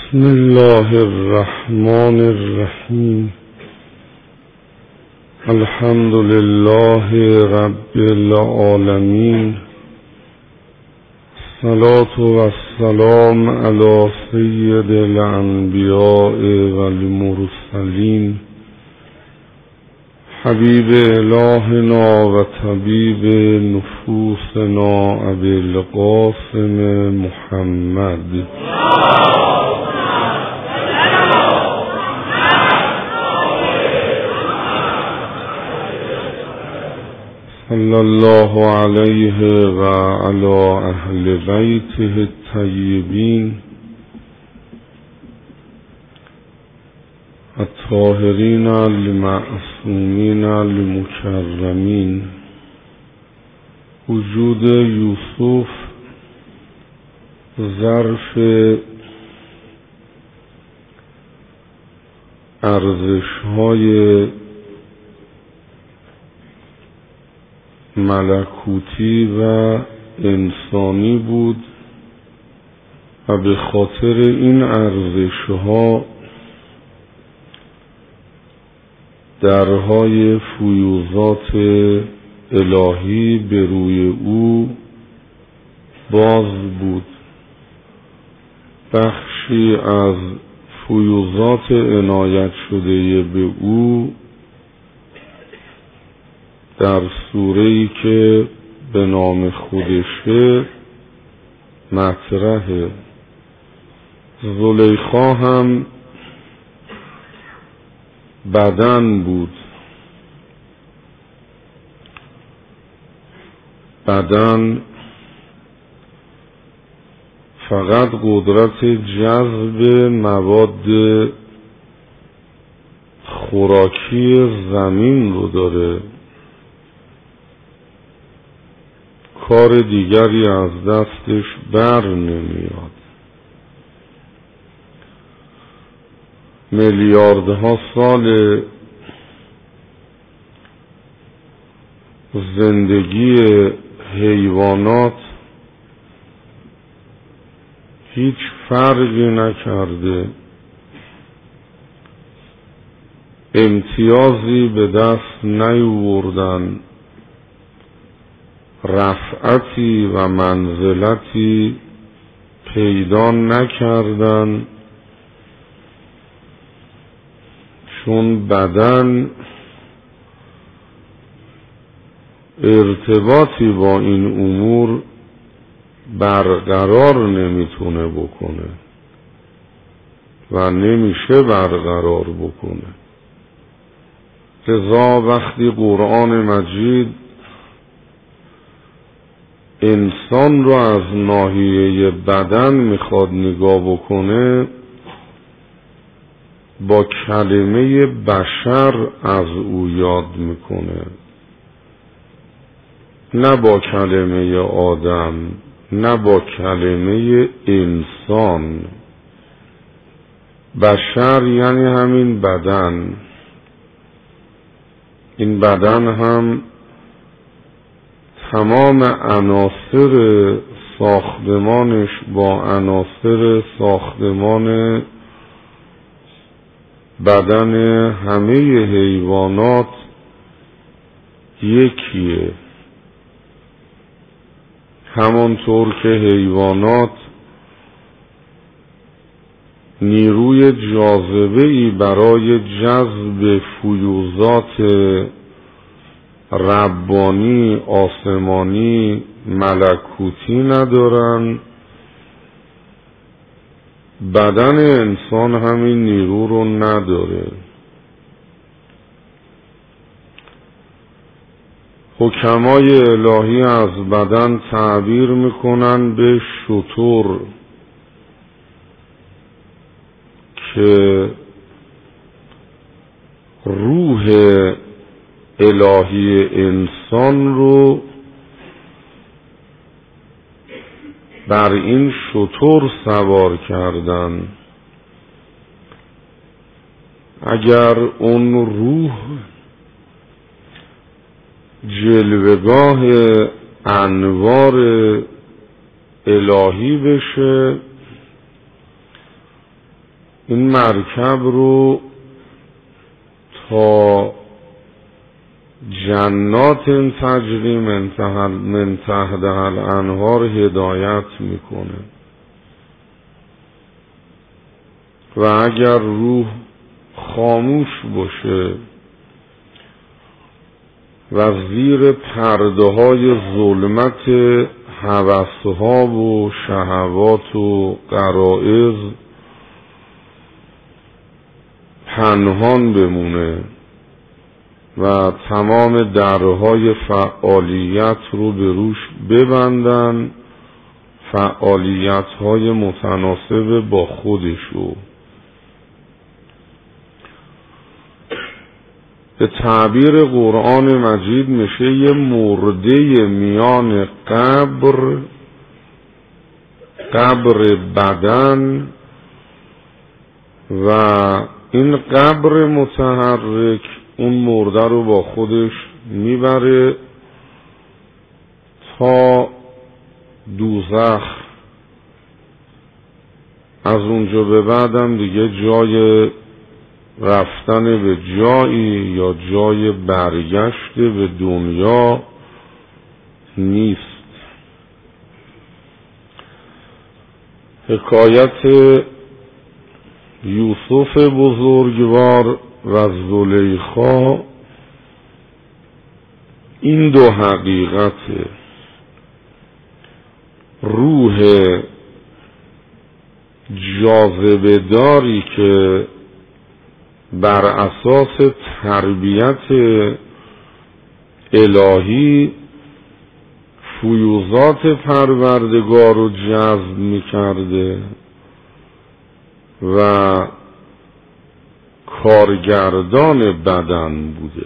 بسم الله الرحمن الرحیم. الحمد لله رب العالمین. الصلاة والسلام علی سید الانبیاء والمرسلین، حبیب الهنا و طبیب نفوسنا ابی القاسم محمد. صلی الله علیه و علی اهل بیته الطیبین الطاهرین المعصومین المکرمین. وجود یوسف ظرف ارزش‌های ملکوتی و انسانی بود و به خاطر این ارزش‌ها درهای فیوضات الهی به روی او باز بود. بخشی از فیوضات عنایت شده به او در سوره‌ای که به نام خودشه مطرحه. زلیخا هم بدن بود. بدن فقط قدرت جذب مواد خوراکی زمین رو داره، کار دیگری از دستش بر نمیاد. میلیاردها سال زندگی حیوانات هیچ فرقی نکرده، امتیازی به دست نیاوردن، رفعتی و منزلتی پیدا نکردن، چون بدن ارتباطی با این امور برقرار نمیتونه بکنه و نمیشه برقرار بکنه. لذا وقتی قرآن مجید انسان رو از ناحیه بدن میخواد نگاه بکنه، با کلمه بشر از او یاد میکنه، نه با کلمه آدم، نه با کلمه انسان. بشر یعنی همین بدن. این بدن هم تمام عناصر ساختمانش با عناصر ساختمان بدن همه حیوانات یکیه. همانطور که حیوانات نیروی جاذبه‌ای برای جذب فیوضات ربانی، آسمانی، ملکوتی ندارن، بدن انسان همین نیرو رو نداره. حکمای الهی از بدن تعبیر میکنن به شتر که روح الهی انسان رو بر این شتر سوار کردن. اگر اون روح جلوه‌گاه انوار الهی بشه، این مرکب رو تا جنات تجری من تحتها الانهار هدایت میکنه و اگر روح خاموش باشه و زیر پرده های ظلمت هوسها و شهوات و غرائز پنهان بمونه و تمام درهای فعالیت رو به روش ببندن، فعالیت های متناسب با خودشو، به تعبیر قرآن مجید میشه یه مرده میان قبر بدن و این قبر متحرک اون مرده رو با خودش میبره تا دوزخ. از اونجا به بعدم دیگه جای رفتن به جایی یا جای برگشت به دنیا نیست. حکایت یوسف بزرگوار و زلیخا این دو حقیقت، روح جاذبه داری که بر اساس تربیت الهی فیوزات پروردگار رو جذب می‌کرده و کارگردان بدن بوده.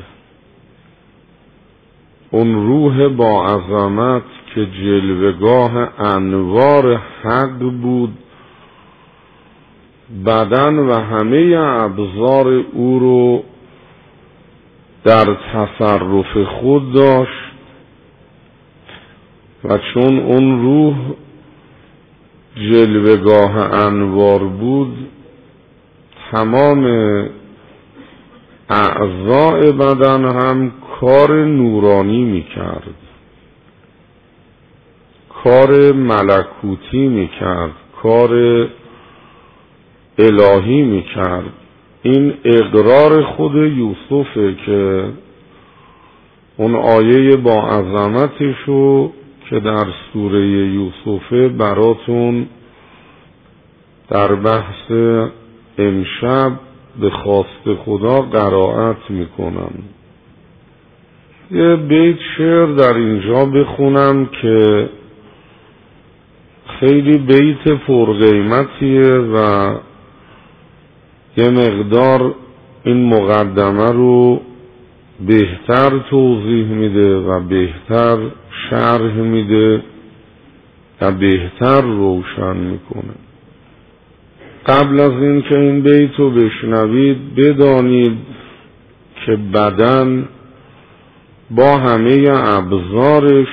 اون روح با عظمت که جلوه‌گاه انوار حق بود، بدن و همه ابزار او رو در تصرف خود داشت و چون اون روح جلوه‌گاه انوار بود، تمام اعضاء بدن هم کار نورانی میکرد، کار ملکوتی میکرد، کار الهی میکرد. این اقرار خود یوسفه که اون آیه با عظمتشو که در سوره یوسفه براتون در بحث امشب به خواست خدا قرائت میکنم. یه بیت شعر در اینجا بخونم که خیلی بیت پرقیمتیه و یه مقدار این مقدمه رو بهتر توضیح میده و بهتر شرح میده و بهتر روشن میکنه. قبل از این که این بیت رو بشنوید بدانید که بدن با همه ابزارش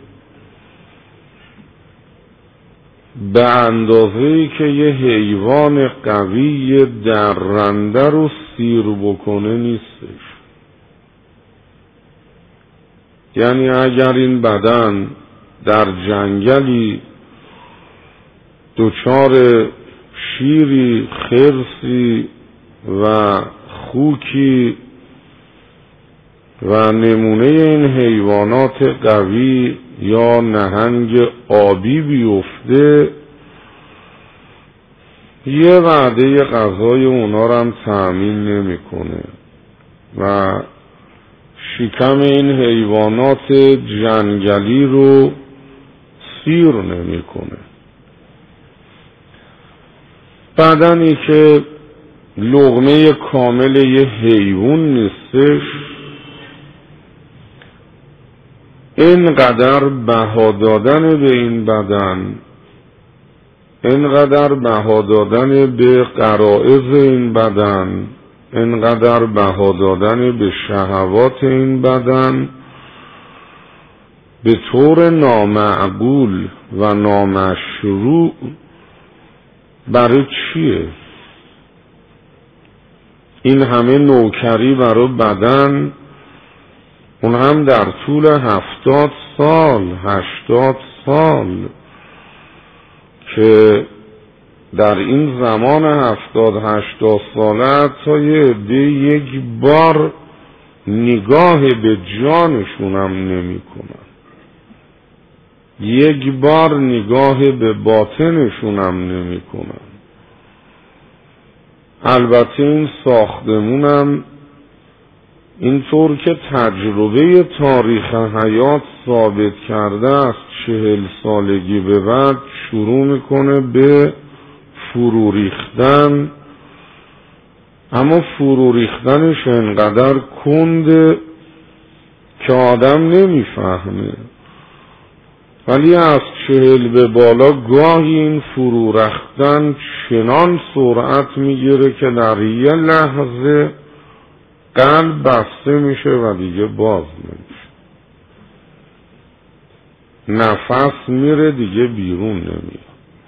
به اندازه‌ای که یه حیوان قوی درنده رو سیر بکنه نیستش. یعنی اگر این بدن در جنگلی دچار شیری، خرسی و خوکی و نمونه این حیوانات قوی یا نهنگ آبی بیفته، یه وعده غذای اونا رو هم تأمین نمیکنه و شکم این حیوانات جنگلی رو سیر نمیکنه. بدنی که لقمه کامل یه حیوان نیستش، اینقدر بها دادن به این بدن، اینقدر بها دادن به غرایز این بدن، اینقدر بها دادن به شهوات این بدن به طور نامعقول و نامشروع برای چیه؟ این همه نوکری برای بدن، اون هم در طول 70 سال 80 سال، که در این زمان 70-80 ساله حتی یه عده یک بار نگاه به جانشونم نمی کنن، یک بار نگاه به باطنشونم نمی کنن. البته این ساختمونم اینطور که تجربه تاریخ حیات ثابت کرده است 40 سالگی به بعد شروع میکنه به فرو ریختن، اما فرو ریختنش انقدر کنده که آدم نمیفهمه، ولی از 40 به بالا گاهی این فرو ریختن چنان سرعت میگیره که در یه لحظه قلب بسته میشه و دیگه باز نمیشه، نفس میره دیگه بیرون نمیاد،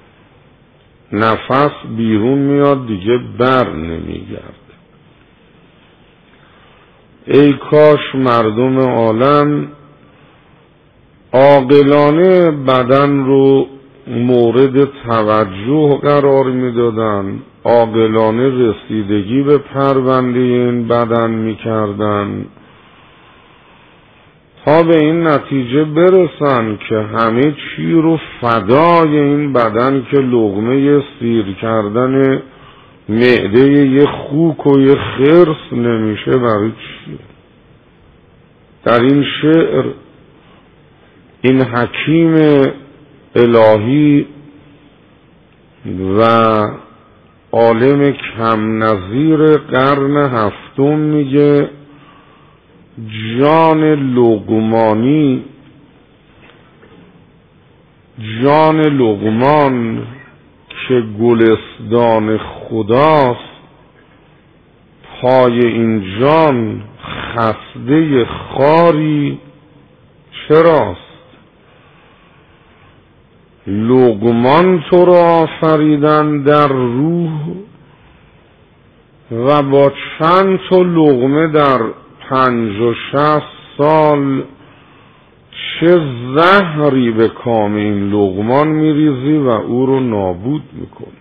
نفس بیرون میاد دیگه بر نمیگرد. ای کاش مردم عالم عاقلانه بدن رو مورد توجه قرار میدادن، عاقلانه رسیدگی به پرونده این بدن میکردن تا به این نتیجه برسن که همه چی رو فدای این بدن که لقمه سیر کردن معده یه خوک و یه خرس نمیشه برای چی؟ در این شعر این حکیم الهی و عالم کم نظیر قرن هفتم میگه جان لقمانی، جان لقمان که گلستان خداست، پای این جان خسته خاری چراست؟ لقمان تو را آفریدن در روح و با چند تا لقمه در 50-60 سال چه زهری به کام این لقمان میریزی و او رو نابود میکنی.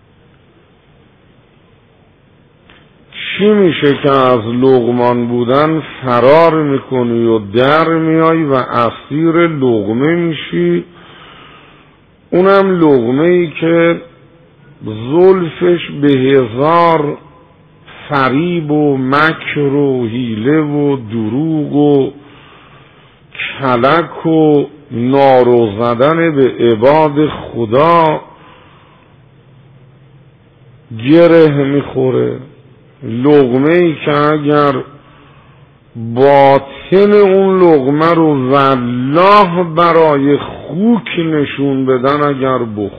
چی میشه که از لقمان بودن فرار میکنی و در میای و اسیر لقمه میشی، اونم لقمه ای که زلفش به 1000 فریب و مکر و حیله و دروغ و کلک و نارو زدن به عباد خدا گره میخوره. لقمه ای که اگر باطن اون لقمه رو والله برای خوک نشون بدن اگر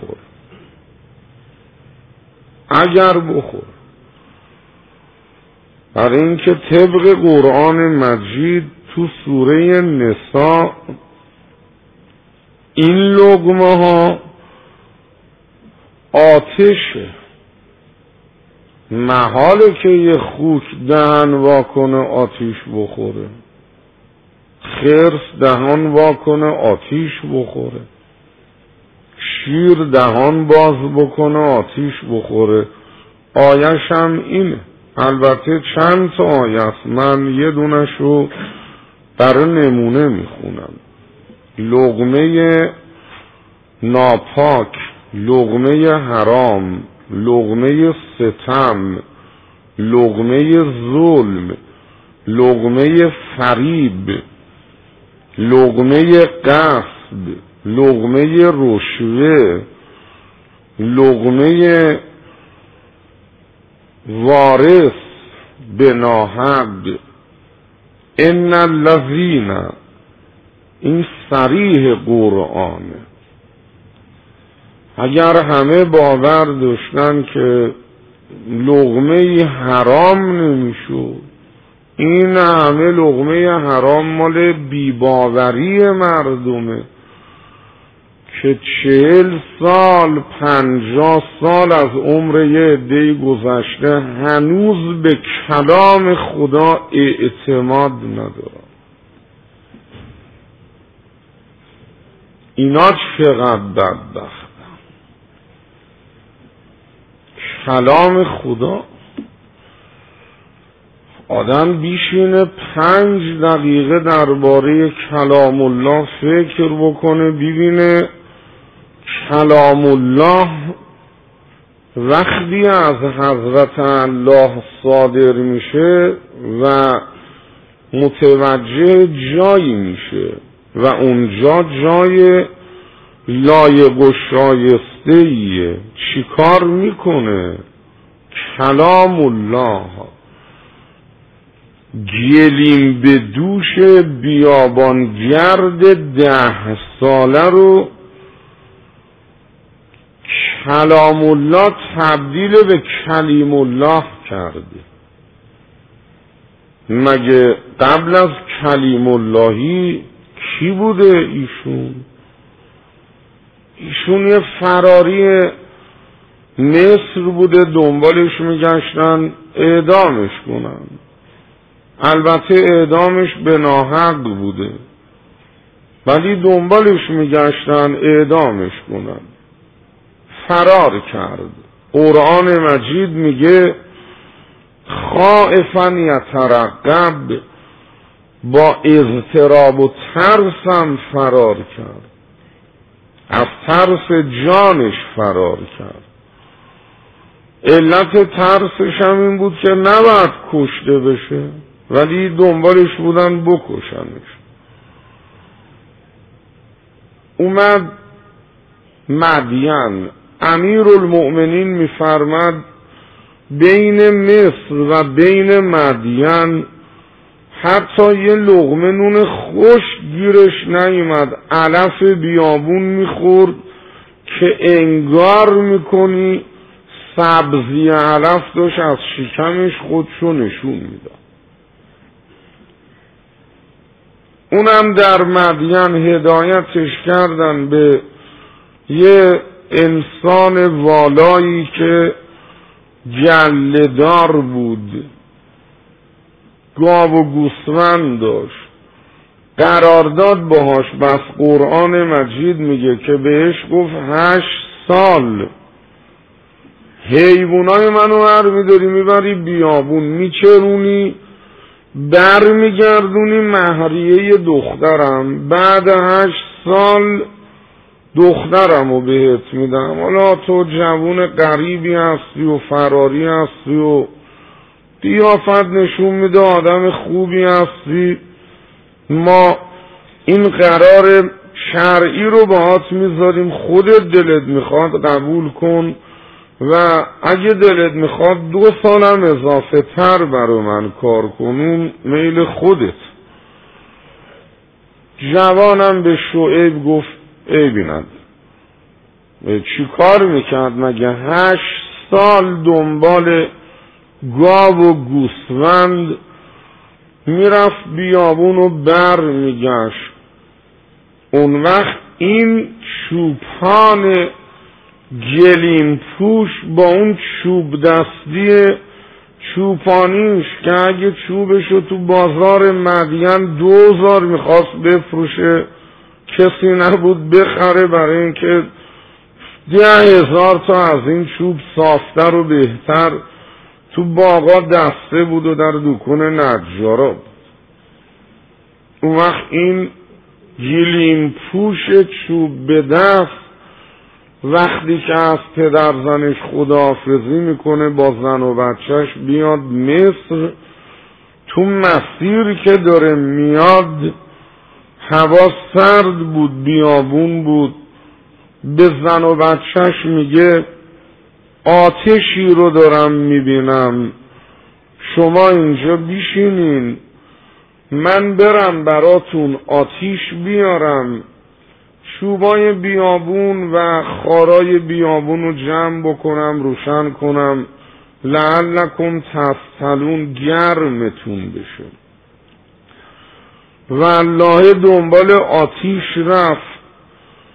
بخور، برای اینکه طبق قرآن مجید تو سوره نساء این لقمه ها آتشه، محاله که یه خوک دهن واکنه آتیش بخوره، خرس دهان واکنه آتیش بخوره، شیر دهان باز بکنه آتیش بخوره. آیش هم اینه. البته چند تا آیه است، من یه دونشو برای نمونه میخونم. لقمه ناپاک، لقمه حرام، لقمه ستم، لقمه ظلم، لقمه فریب، لقمه غصب، لقمه رشوه، لقمه وارث به ناحق. ان الذین، این صریح قرآنه. اگر همه باور داشتن که لقمه حرام نمیشد، این همه لقمه حرام مال بیباوری مردمه که 40 سال 50 سال از عمر یه عده‌ای گذشته هنوز به کلام خدا اعتماد ندارن. اینا چقدر بدبختن. کلام خدا آدم بیشینه 5 دقیقه درباره کلام الله فکر بکنه، ببینه کلام الله وقتی از حضرت الله صادر میشه و متوجه جایی میشه و اونجا جای لایق و شایسته‌ایه، چی کار میکنه؟ کلام الله گلیم به دوش بیابانگرد 10 ساله رو کلام الله تبدیل به کلیم الله کرده. مگه قبل از کلیم اللهی کی بوده ایشون؟ ایشون یه فراری مصر بوده، دنبالش میگشتن اعدامش کنن. البته اعدامش به ناحق بوده، ولی دنبالش میگشتن اعدامش کنن. فرار کرد. قرآن مجید میگه خائفا یترقب، با اضطراب و ترسم فرار کرد، از ترس جانش فرار کرد. علت ترسش هم این بود که نباید کشته بشه، ولی دنبالش بودن بکشنش. اومد مدین. امیرالمؤمنین میفرماد بین مصر و بین مدین حتی یه لقمه نون خوش گیرش نیومد. علف بیابون میخورد که انگار میکنی سبزی علف داشت از شکمش خودشو نشون میداد. اونم در مدین هدایتش کردن به یه انسان والایی که گله‌دار بود، گاو و گوسفند داشت، قرارداد باهاش. بس قرآن مجید میگه که بهش گفت 8 سال حیوانای منو برمیداری میبری بیابون میچرونی، بر میگردونی مهریه دخترم، بعد 8 سال دخترمو بهت میدم. حالا تو جوون غریبی هستی و فراری هستی و قیافت نشون میده آدم خوبی هستی، ما این قرار شرعی رو باهات میذاریم، خودت دلت میخواد قبول کن و اگه دلت میخواد 2 سالم اضافه تر برای من کار کنون میل خودت. جوانم به شعیب گفت عیبی نداره. چی کار میکرد مگه؟ 8 سال دنبال گاو و گوسفند میرفت بیابون و بر میگشت. اون وقت این چوپان گلین پوش با اون چوب دستی چوپانیش که اگه چوبشو تو بازار مدین 2000 میخواست بفروشه کسی نبود بخره، برای اینکه 10,000 تا از این چوب صافتر و بهتر تو باغا دسته بود و در دکون نجارا بود. اون وقت این گلیم پوش چوب به دست وقتی که از پدر زنش خداحافظی میکنه با زن و بچهش بیاد مصر، تو مسیر که داره میاد هوا سرد بود، بیابون بود، به زن و بچهش میگه آتشی رو دارم میبینم، شما اینجا بیشینین من برم براتون آتیش بیارم، چوبای بیابون و خارای بیابون رو جمع بکنم روشن کنم، لعلکم تفتلون گرمتون بشه. والله دنبال آتیش رفت،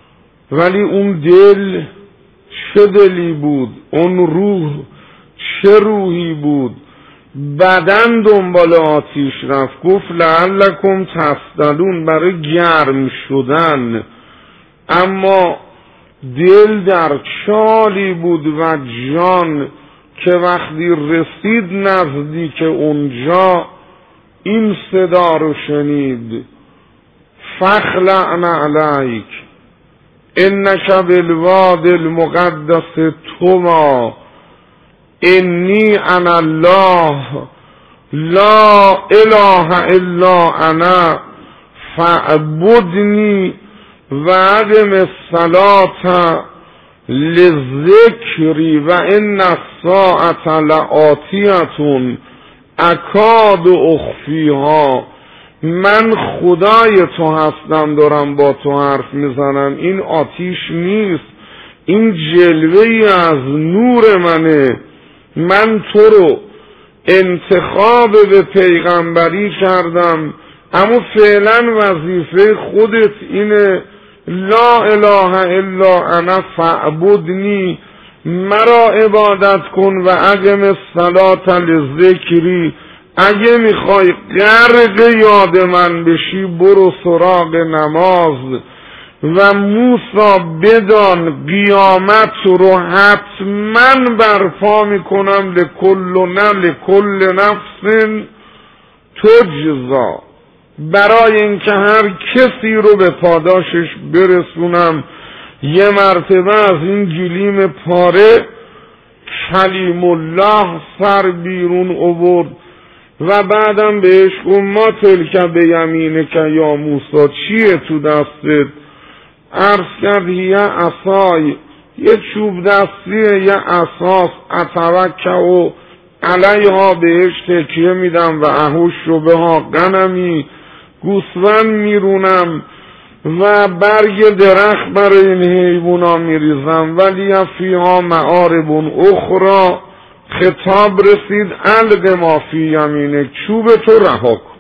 ولی اون دل چه دلی بود، اون روح چه روحی بود. بدن دنبال آتیش رفت، گفت لعلکم تصطلون، برای گرم شدن. اما دل در چالی بود و جان که وقتی رسید نزدیک اونجا این صدا رو شنید: فخلع نعلیک انک بالوادی المقدس طوی انی انا الله لا اله الا انا فاعبدنی و اقم الصلاة لذکری و ان الساعة لآتیة اکاد اخفیها. من خدای تو هستم، دارم با تو حرف میزنم، این آتیش نیست، این جلوه‌ای از نور منه. من تو رو انتخاب به پیغمبری کردم، اما فعلا وظیفه خودت اینه لا اله الا انا فاعبدنی، مرا عبادت کن و اقم الصلاة لذکری. اگه میخوای غرق یاد من بشی برو سراغ نماز. و موسی بدان قیامت رو حتما برپا میکنم لکل نفس تجزا، برای اینکه هر کسی رو به پاداشش برسونم. یه مرتبه از این گلیم پاره کلیم الله سر بیرون آورد و بعدم بهش گفت ما تلک به یمینک یا موسی، چیه تو دستت؟ عرض کرد یه عصای، یه چوب دستیه، یه عصاست، اتوکل علیها، بهش تکیه میدم و احوش رو به ها غنمی، گوسفند میرونم و برگ درخت برای این حیوونا میریزم. ولی فیها معارب اخرى، خطاب رسید الق ما فی یمینک، چوب تو رها کن.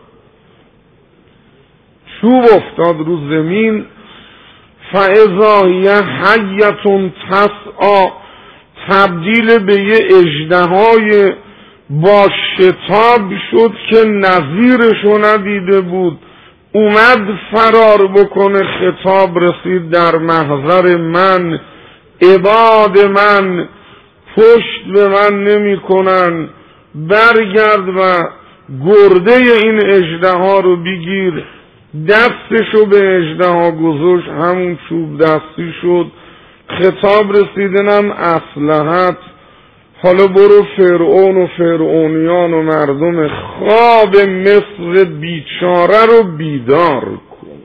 چوب افتاد رو زمین، فاذا هی حیة تسعی، تبدیل به یه اژدهای با شتاب شد که نظیرشو ندیده بود. اومد فرار بکنه، خطاب رسید در محضر من: عباد من پشت به من نمی کنن، برگرد و گرده این اژدها رو بگیر. دستشو به اژدها گذاشت، همون چوب دستی شد. خطاب رسیدنم اصلحت، حالا برو فرعون و فرعونیان و مردم خواب مصر بیچاره رو بیدار کن.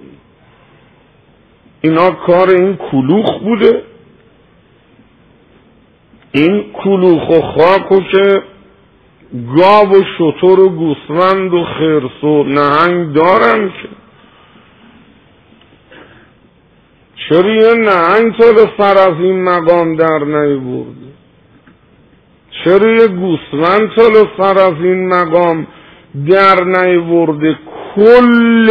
اینا کار این کلوخ بوده، این کلوخ و خاک و که گاو و شتر و گوسفند و خرس و نهنگ دارن که چرا یه نهنگ تا به سر از این مقام در نیورده؟ چرا یه گوسفند تا به سر از این مقام در نیورده؟ کل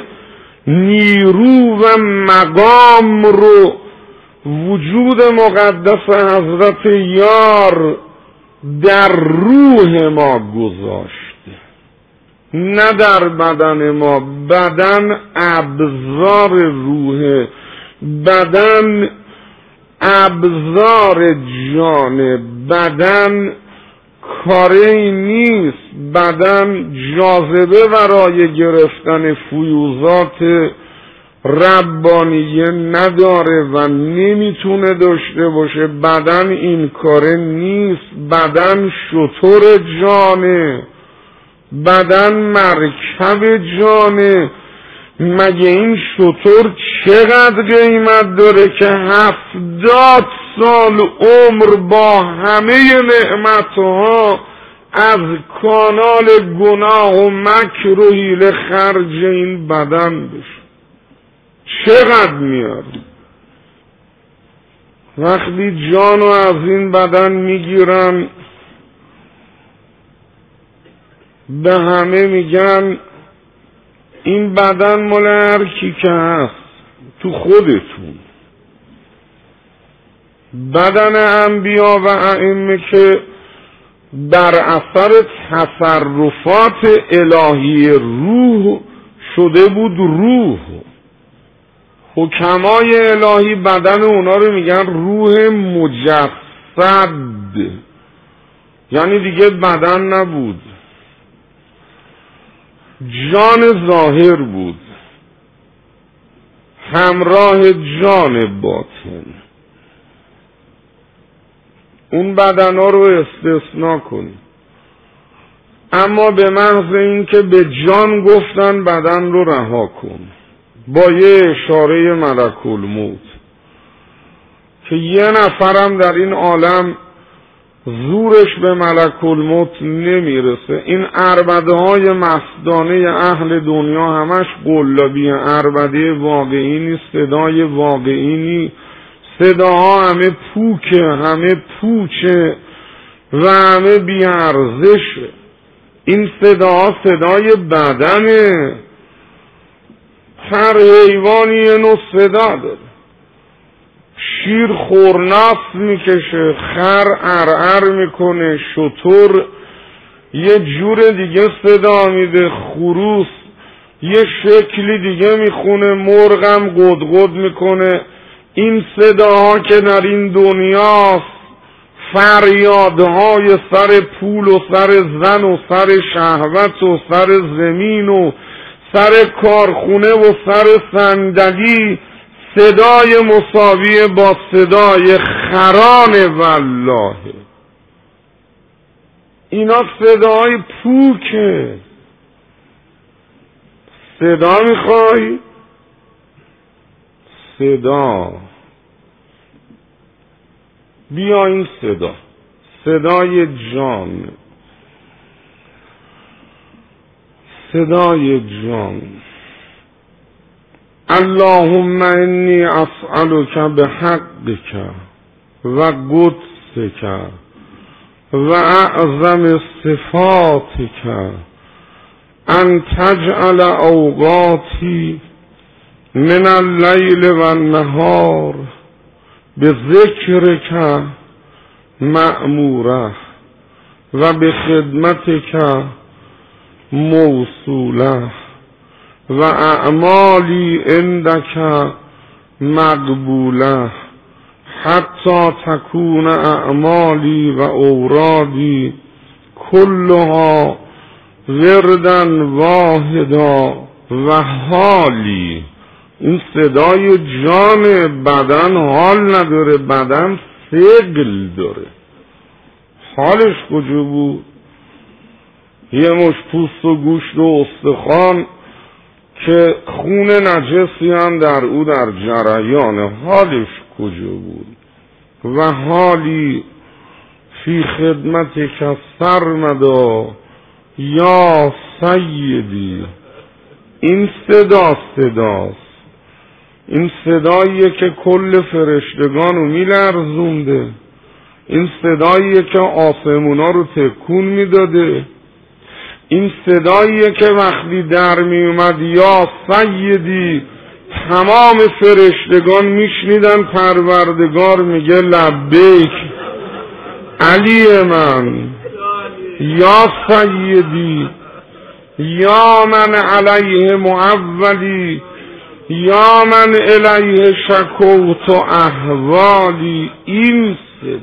نیرو و مقام رو وجود مقدس حضرت یار در روح ما گذاشته، نه در بدن ما. بدن ابزار روحه، بدن ابزار جانه، بدن کاری نیست. بدن جاذبه برای گرفتن فیوزات ربانیه نداره و نمیتونه داشته باشه. بدن این کاره نیست. بدن شتر جانه، بدن مرکب جانه. مگه این شتر چقدر قیمت داره که 70 سال عمر با همه نعمتها از کانال گناه و مکر و حیله خرج این بدن بشه؟ چقدر میاد؟ وقتی جانو از این بدن میگیرن به همه میگن این بدن مال هر کی که هست، تو خودتون بدن انبیا و ائمه که بر اثر تصرفات الهی روح شده بود روح. حکمای الهی بدن اونا رو میگن روح مجسد، یعنی دیگه بدن نبود، جان ظاهر بود همراه جان باطن. اون بدن ها رو استثناء کنی، اما به محض اینکه به جان گفتن بدن رو رها کن با یه اشاره ملک الموت که یه نفرم در این عالم زورش به ملک الموت نمیرسه. این عربده های مستانه اهل دنیا همش قلابی، عربده واقعی نیست، صدای واقعی نیست، صداها همه پوکه، همه پوچه و همه بیارزشه. این صداها صدای بدنه. هر حیوانی یه نوع صدا داره. شیر خورناس میکشه، خر ارعر میکنه، شتر یه جور دیگه صدا میده، خروس یه شکلی دیگه میخونه، مرغم قدقد میکنه. این صداها که در این دنیاست فریادهای سر پول و سر زن و سر شهوت و سر زمین و سر کارخونه و سر صندلی، صدای مساوی با صدای خران والله. اینا صدای پوکه. صدا میخوای؟ صدا، بیا این صدا، صدای جان، صدای جان. اللهم انی اسألک بحقک و قدسک و اعظم صفاتک ان تجعل اوقاتی من اللیل و النهار بذکرک مأموره و بخدمتک موصوله و اعمالی عندک مقبوله حتی تکون اعمالی و اورادی کلها وردا واحدا و حالی. این صدای جان. بدن حال نداره، بدن ثقل داره. حالش کجا بود؟ یه مش پوست و گوشت و استخوان که خون نجسی هم در او در جریان. حالش کجا بود؟ و حالی فی خدمتک سرمدا یا سیدی. این صداست. این صداییه که کل فرشتگان رو میلرزونده. این صداییه که آسمونا رو تکون میداده. این صداییه که وقتی در میومد یا سیدی تمام فرشتگان میشنیدن پروردگار میگه لبیک علی من، یا سیدی، یا من علیه معولی، یا من الیه شکوت و احوالی. این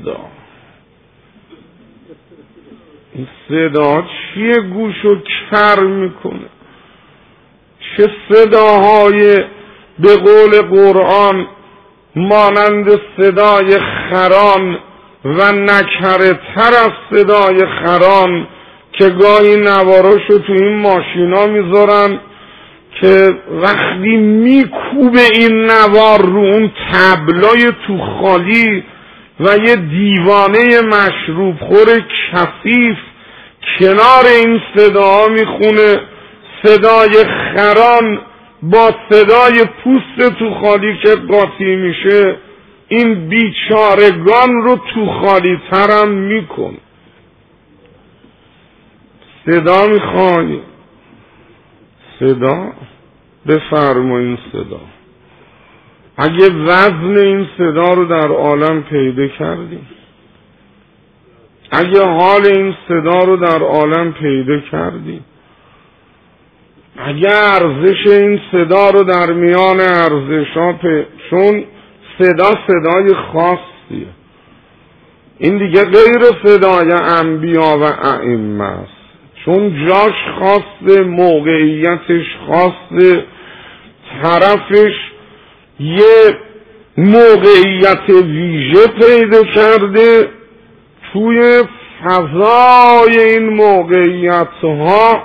صدا چیه گوشو کر میکنه؟ چه صداهای به قول قرآن مانند صدای خران و نکره تر از صدای خران که گاهی نواراشو تو این ماشینا میذارن که وقتی میکوبه این نوار رو اون تبلای تو خالی و یه دیوانه مشروب خور کثیف کنار این صداها میخونه، صدای خران با صدای پوست تو خالی که قاطی میشه، این بیچارگان رو تو خالی ترم میکن. صدا میخوای؟ صدا بفرمایین. صدا اگه وزن این صدا رو در عالم پیدا کردیم، اگه حال این صدا رو در عالم پیدا کردیم، اگه ارزش این صدا رو در میان ارزش‌ها چون صدا صدای خاصیه، این دیگه غیر صدای انبیا و ائمه است، چون جاش خاصه، موقعیتش خاصه، طرفش یه موقعیت ویژه پیدا کرده. توی فضای این موقعیت ها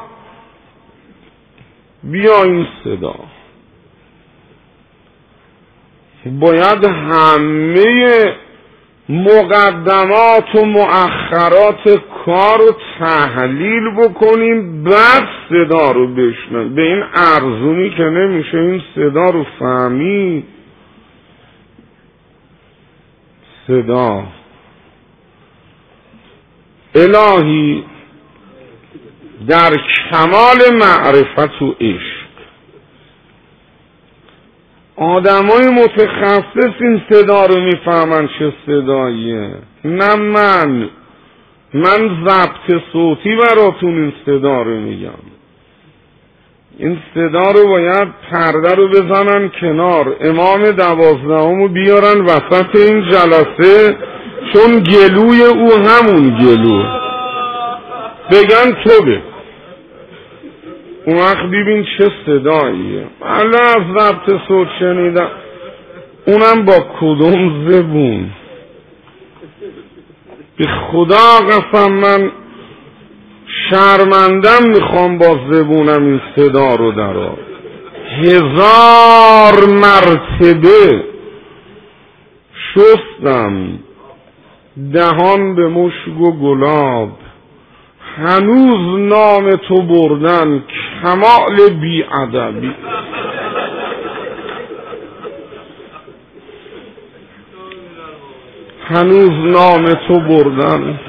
بیا این صدا باید همه مقدمات و مؤخرات کار رو تحلیل بکنیم، بعد صدا رو بشنویم. به این ارزونی که نمیشه این صدا رو فهمید. صدا الهی در کمال معرفت و عشق، آدمای متخصص این صدا رو میفهمن چه صداییه، نه من ضبط صوتی براتون این صدا رو میگم. این صدا رو باید پرده رو بزنن کنار، امام 12 رو بیارن وسط این جلسه، چون گلوی او همون گلو، بگن تو به اون وقت ببین چه صداییه. بله از ضبط صوت شنیدم، اونم با کدوم زبون؟ به خدا قسم من شرمندم میخوام با زبونم این صدا رو درآورم. 1000 مرتبه شستم دهان به مشک و گلاب، هنوز نام تو بردن کمال بی‌ادبی. هنوز نام تو بردن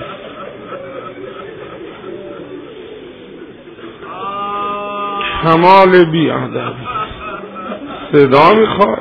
کمال بی‌ادبی. صدا میخواد،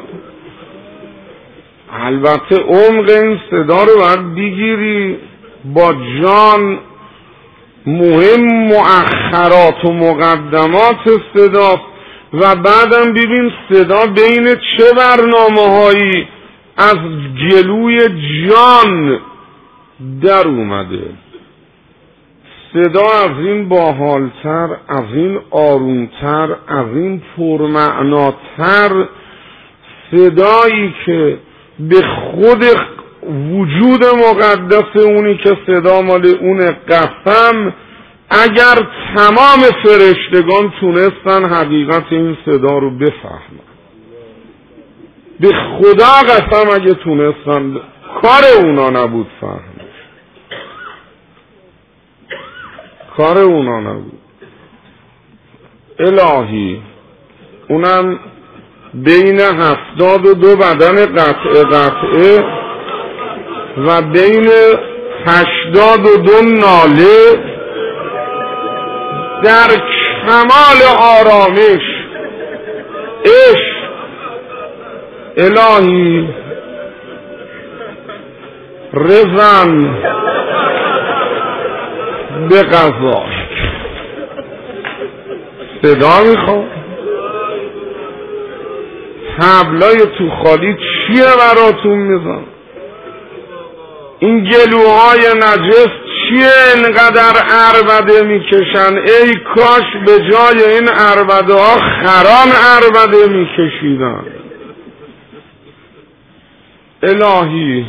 البته عمق این صدا رو باید بگیری با جان. مهم مؤخرات و مقدمات صدا و بعدم ببین صدا بین چه برنامه‌هایی از گلوی جان در اومده. صدا از این باحالتر، از این آرومتر، از این پرمعناتر، صدایی که به خود وجود مقدس اونی که صدا مال اون قسم، اگر تمام فرشتگان تونستن حقیقت این صدا رو بفهمن، به خدا قسم اگه تونستن، کار اونا نبود فهمش، کار اونا نبود. الهی اونم بین 72 بدن قطعه و بین 82 ناله در کمال آرامش عشق، الهی رضن به قضا. صدا میخوام، طبلای تو خالی چیه براتون میزن؟ این گلوهای نجس چیه اینقدر عربده میکشن؟ ای کاش به جای این عربده ها خران عربده میکشیدن. الهی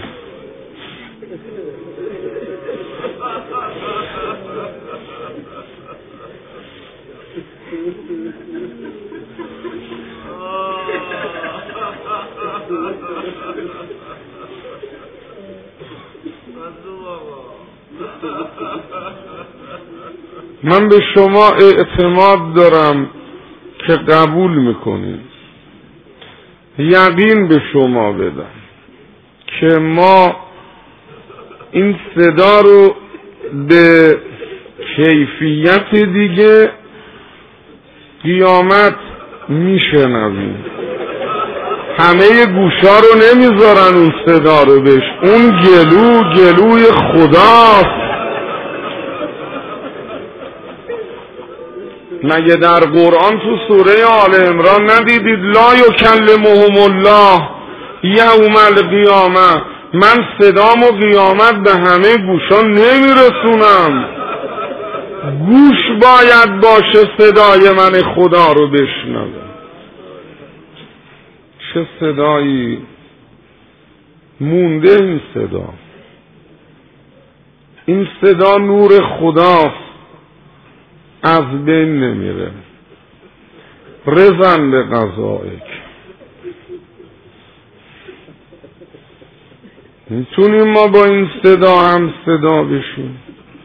من به شما اعتماد دارم که قبول میکنید، یقین به شما بدم که ما این صدا رو به کیفیت دیگه قیامت میشنویم. همه گوشا رو نمیذارن اون صدا رو بش. اون گلوی خداست. مگه در قرآن تو سوره آل عمران ندیدید لا یکلمهم الله یوم القیامه؟ من صدامو قیامت به همه گوشا نمیرسونم. گوش باید باشه صدای من خدا رو بشنوه. چه صدایی مونده این صدا. این صدا نور خداست، از بین نمیره. رضا به قضایک. میتونیم ما با این صدا هم صدا بشیم.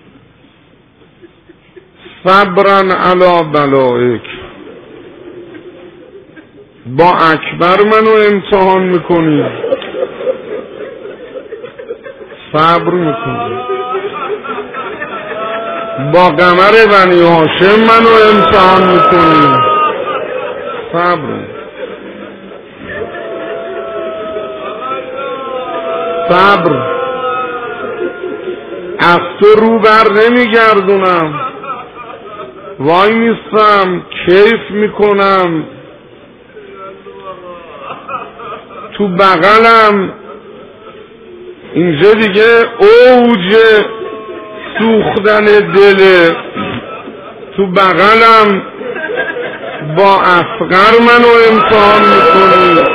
صبرن علی بلائک. با اکبر منو امتحان میکنی، صبر میکنی. با قمر بنی هاشم منو امتحان میکنی، صبر. از تو رو بر نمیگردونم، وای میستم کیف میکنم، تو بغلم. اینجا دیگه اوج سوختن دله. تو بغلم با اصغر منو امتحان میکنی.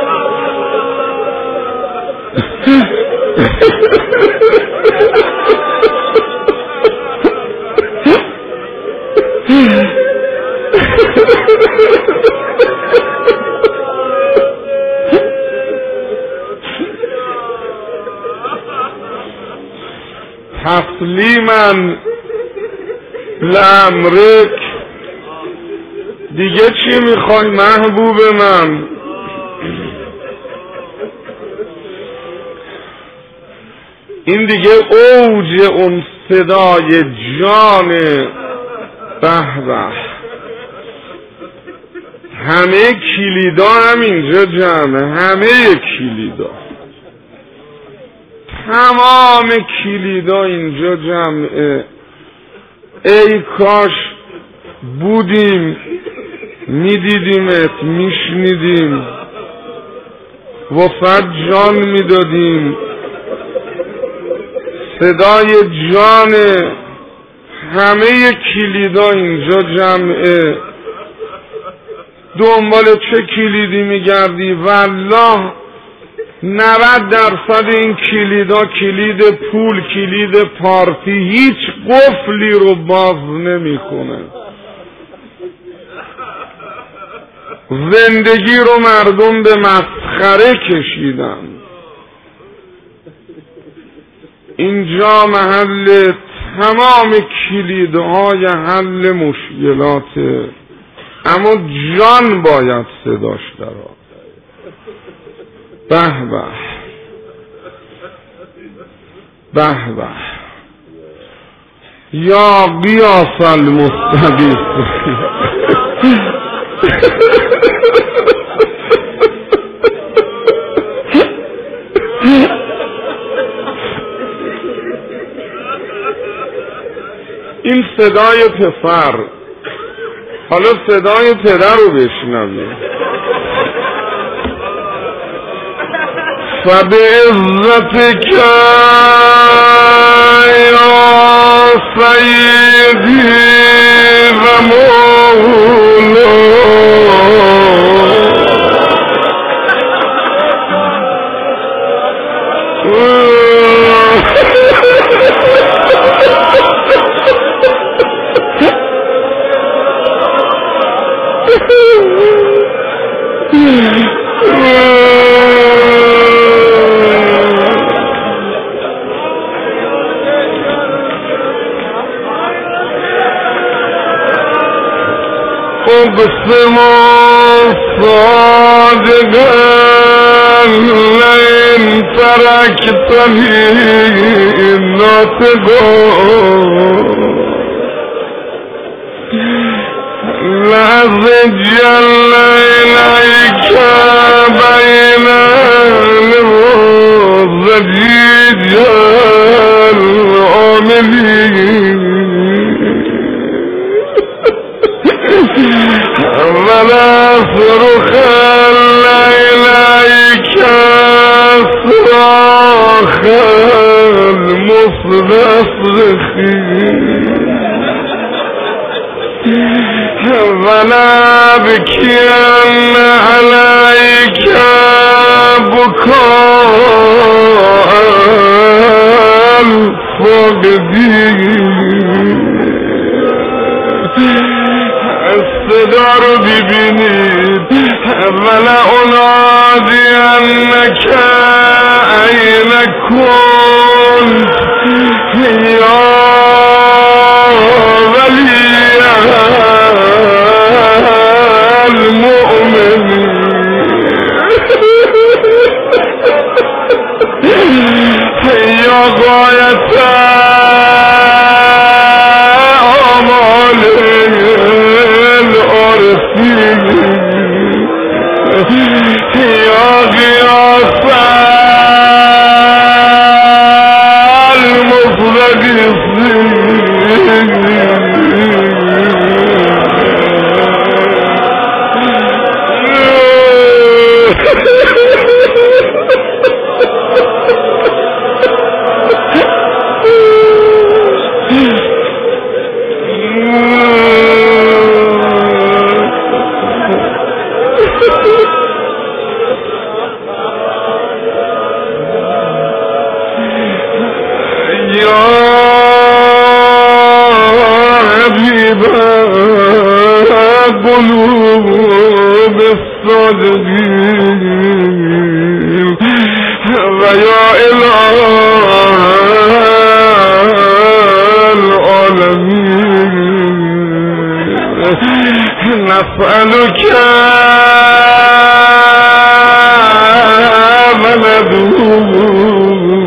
تسلیما لامرک. دیگه چی میخوای محبوب من؟ این دیگه اوج اون صدای جان. به به. همه کلیدا هم اینجا جمعه، همه کلیدا، تمام کلیدا اینجا جمعه. ای کاش بودیم، میدیدیمت، میشنیدیم، وفت جان میدادیم. صدای جان همه کلیدا اینجا جمعه. دنبال چه کلیدی میگردی؟ والله 90% این کلیدا کلید پول، کلید پارتی، هیچ قفلی رو باز نمیکنه. زندگی رو مردم به مسخره کشیدن. اینجا محل تمام کلیدهای حل مشکلاته، اما جان باید صداش درآید. به به به به. یا قیاس المستغیث. این صدای پسر. حالا صدای پدر رو بشنوید. فبعزتك یا سیدی و مولا اقسم صادقا لئن تركتني ناطقا لأسجن إليك بين ولأبكين عليك بكاء الفاقدين الصدر ببنيت ولأنادينك أين كنت يا ولي المؤمنين يا غاية أمال الأرسين يا غياث قلوب الصادقين ويا إله العالمين نسألك وندعوك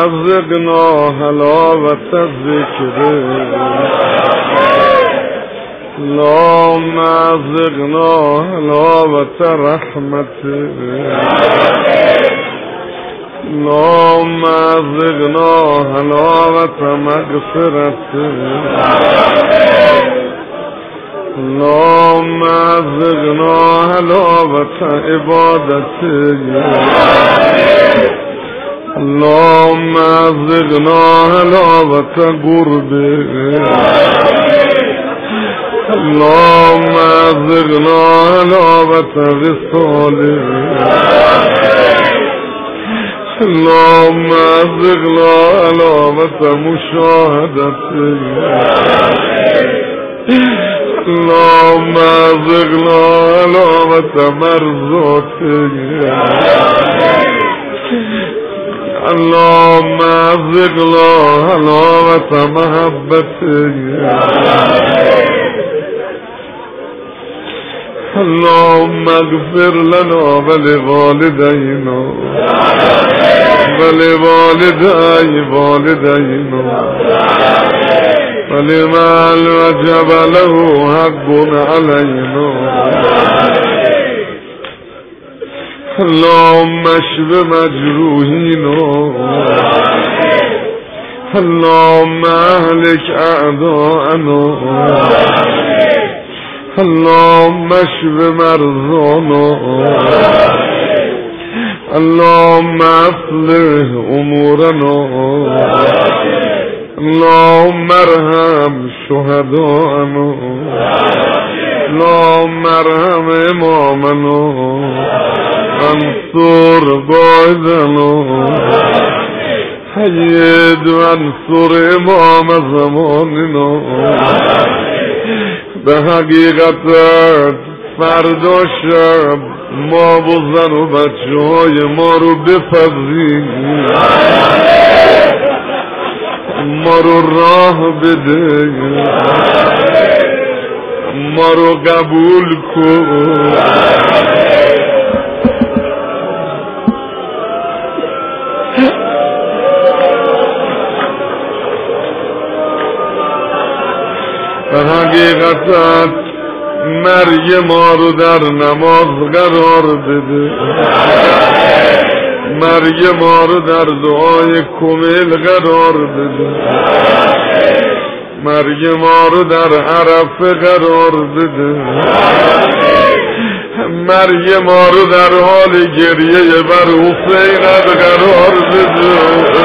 ذقنا حلاوة الذكر اللهم ذقنا حلاوة رحمتك اللهم ذقنا حلاوة مغفرتك اللهم ذقنا حلاوة عبادتك اللهم ذقنا حلاوة قربك اللهم ذقنا حلاوة وصالك اللهم ذقنا حلاوة مشاهدتك اللهم ذقنا حلاوة مرضاتك اللهم ذقنا حلاوة محبتك اللهم اغفر لنا ولوالدينا ولوالدي والدينا ولمن وجب له حق علينا اللهم اشف مجروحينا اللهم اهلك اعداءنا اللهم اشف مرضانا اللهم اصلح امورنا اللهم ارحم شهداءنا اللهم ارحم امامنا انصر قائدنا حيد وانصر امام زماننا به حقیقت فردا شب ما و زن و بچه های ما رو بپذیر ما رو راه بده ما رو قبول کن حقیقتاً مرگ ما رو در نماز قرار بده مرگ ما رو در دعای کمیل قرار بده مرگ ما رو در عرفه قرار بده مرگ ما رو در حال گریه بر حسینت قرار بده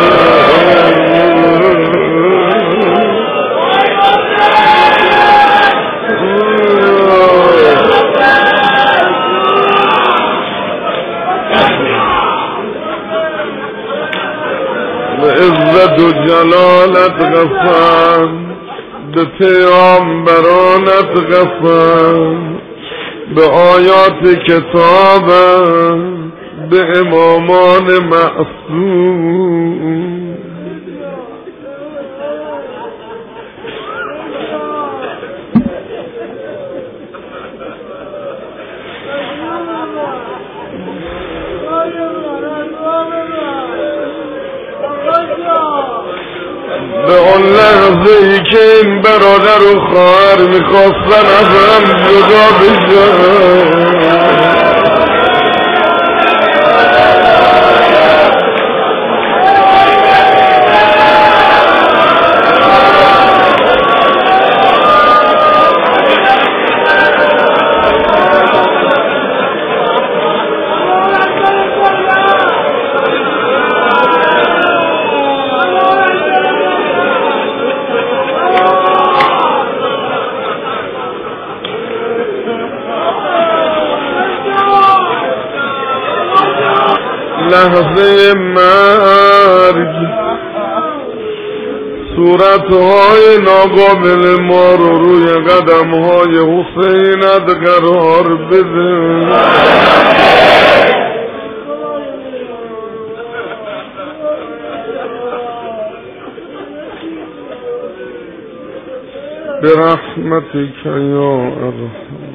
عزت و جلالت قسم به پیامبرانت قسم به آیات کتابت به امامان معصوم به اون لحظه ای که این برادر و خواهر میخواستن از هم جدا بشن لحظه مرگ صورتهای ناقابل ما رو روی قدمهای حسینت قرار بده برحمتك یا ارحم